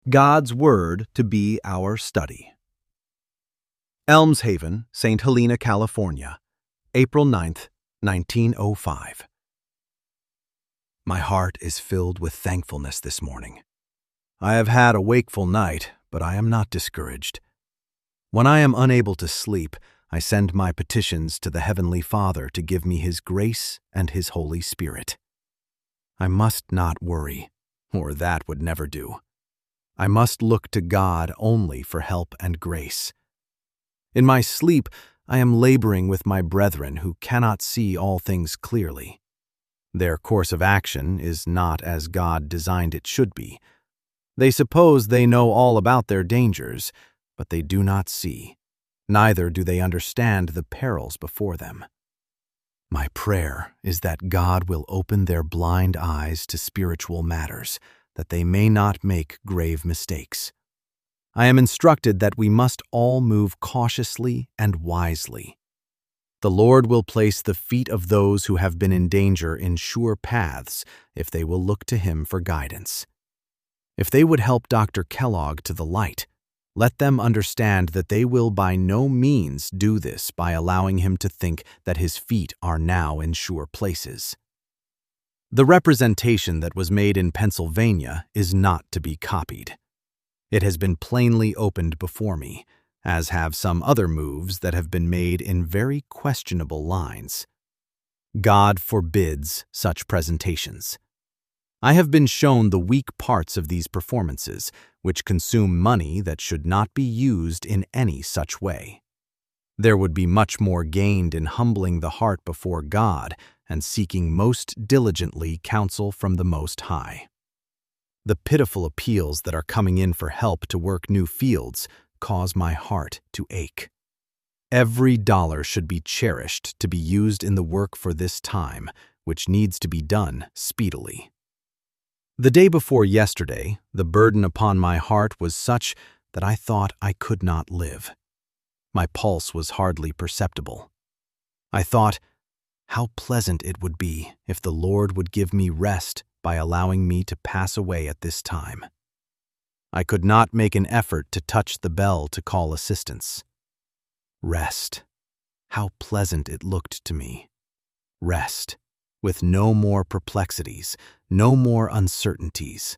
God's Word to be our study. Elms Haven, St. Helena, California, April 9th, 1905. My heart is filled with thankfulness this morning. I have had a wakeful night, but I am not discouraged. When I am unable to sleep, I send my petitions to the Heavenly Father to give me His grace and His Holy Spirit. I must not worry, or that would never do. I must look to God only for help and grace. In my sleep, I am laboring with my brethren who cannot see all things clearly. Their course of action is not as God designed it should be. They suppose they know all about their dangers, but they do not see. Neither do they understand the perils before them. My prayer is that God will open their blind eyes to spiritual matters, that they may not make grave mistakes. I am instructed that we must all move cautiously and wisely. The Lord will place the feet of those who have been in danger in sure paths if they will look to Him for guidance. If they would help Dr. Kellogg to the light, let them understand that they will by no means do this by allowing him to think that his feet are now in sure places. The representation that was made in Pennsylvania is not to be copied. It has been plainly opened before me, as have some other moves that have been made in very questionable lines. God forbids such presentations. I have been shown the weak parts of these performances, which consume money that should not be used in any such way. There would be much more gained in humbling the heart before God and seeking most diligently counsel from the Most High. The pitiful appeals that are coming in for help to work new fields cause my heart to ache. Every dollar should be cherished to be used in the work for this time, which needs to be done speedily. The day before yesterday, the burden upon my heart was such that I thought I could not live. My pulse was hardly perceptible. I thought, how pleasant it would be if the Lord would give me rest by allowing me to pass away at this time. I could not make an effort to touch the bell to call assistance. Rest. How pleasant it looked to me. Rest, with no more perplexities, no more uncertainties.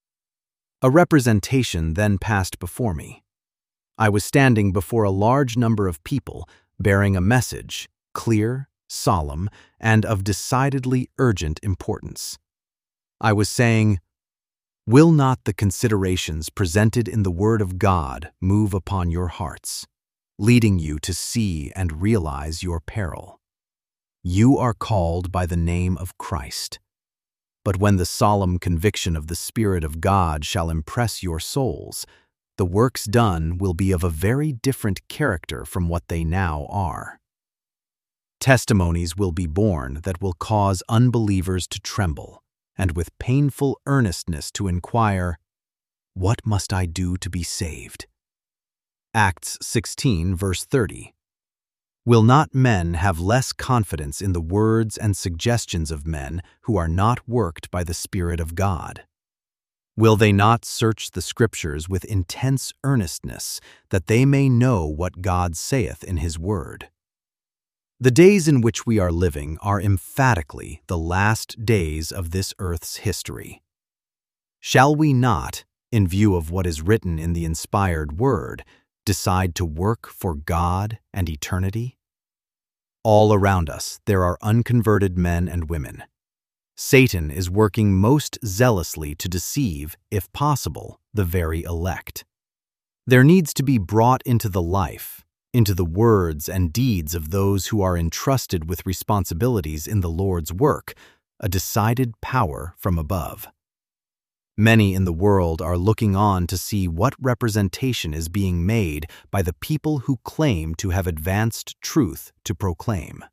A representation then passed before me. I was standing before a large number of people, bearing a message, clear, solemn, and of decidedly urgent importance. I was saying, "Will not the considerations presented in the Word of God move upon your hearts, leading you to see and realize your peril? You are called by the name of Christ. But when the solemn conviction of the Spirit of God shall impress your souls, the works done will be of a very different character from what they now are. Testimonies will be borne that will cause unbelievers to tremble, and with painful earnestness to inquire, 'What must I do to be saved?' Acts 16, verse 30. Will not men have less confidence in the words and suggestions of men who are not worked by the Spirit of God? Will they not search the Scriptures with intense earnestness, that they may know what God saith in His Word? The days in which we are living are emphatically the last days of this earth's history. Shall we not, in view of what is written in the inspired Word, decide to work for God and eternity? All around us there are unconverted men and women. Satan is working most zealously to deceive, if possible, the very elect. There needs to be brought into the life, into the words and deeds of those who are entrusted with responsibilities in the Lord's work, a decided power from above. Many in the world are looking on to see what representation is being made by the people who claim to have advanced truth to proclaim.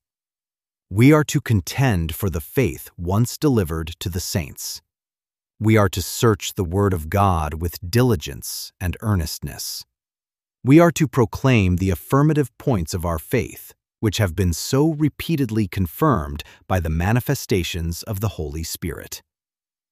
We are to contend for the faith once delivered to the saints. We are to search the Word of God with diligence and earnestness. We are to proclaim the affirmative points of our faith, which have been so repeatedly confirmed by the manifestations of the Holy Spirit.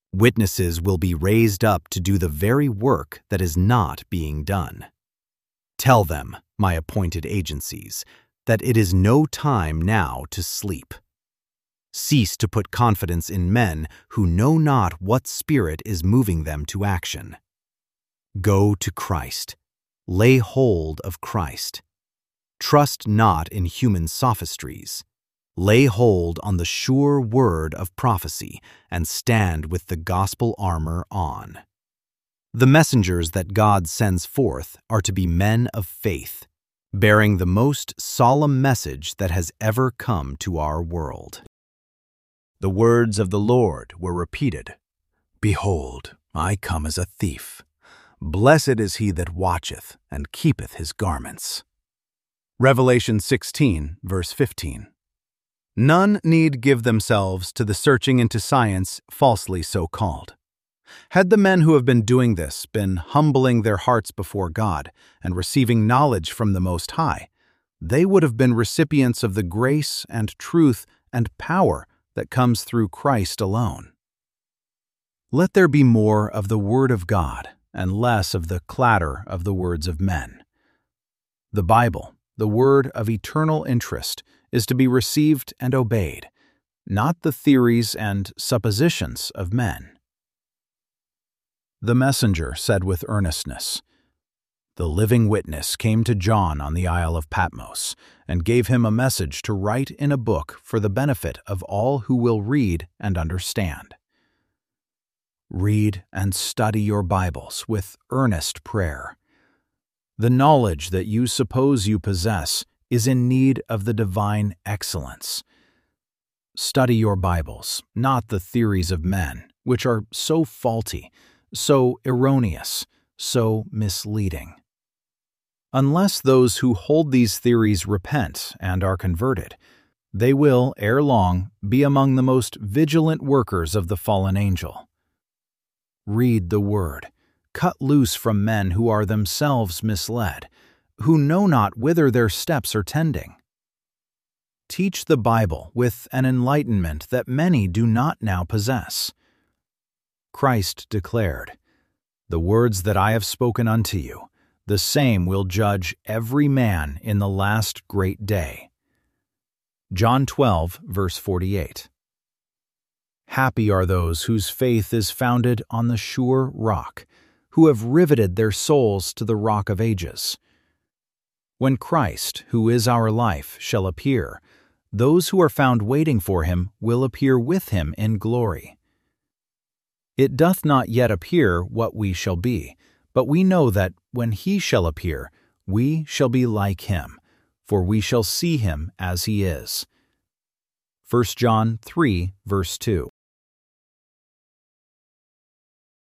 Witnesses will be raised up to do the very work that is not being done. Tell them, my appointed agencies, that it is no time now to sleep. Cease to put confidence in men who know not what spirit is moving them to action. Go to Christ. Lay hold of Christ. Trust not in human sophistries. Lay hold on the sure word of prophecy and stand with the gospel armor on. The messengers that God sends forth are to be men of faith, bearing the most solemn message that has ever come to our world. The words of the Lord were repeated. Behold, I come as a thief. Blessed is he that watcheth and keepeth his garments. Revelation 16, verse 15. None need give themselves to the searching into science falsely so called. Had the men who have been doing this been humbling their hearts before God and receiving knowledge from the Most High, they would have been recipients of the grace and truth and power that comes through Christ alone. Let there be more of the Word of God and less of the clatter of the words of men. The Bible, the word of eternal interest, is to be received and obeyed, not the theories and suppositions of men. The messenger said with earnestness, The living witness came to John on the Isle of Patmos and gave him a message to write in a book for the benefit of all who will read and understand. Read and study your Bibles with earnest prayer. The knowledge that you suppose you possess is in need of the divine excellence. Study your Bibles, not the theories of men, which are so faulty, so erroneous, so misleading. Unless those who hold these theories repent and are converted, they will, ere long, be among the most vigilant workers of the fallen angel. Read the Word. Cut loose from men who are themselves misled, who know not whither their steps are tending. Teach the Bible with an enlightenment that many do not now possess. Christ declared, The words that I have spoken unto you, the same will judge every man in the last great day. John 12, verse 48. Happy are those whose faith is founded on the sure rock, who have riveted their souls to the rock of ages. When Christ, who is our life, shall appear, those who are found waiting for him will appear with him in glory. It doth not yet appear what we shall be, but we know that when he shall appear, we shall be like him, for we shall see him as he is. 1 John 3, verse 2.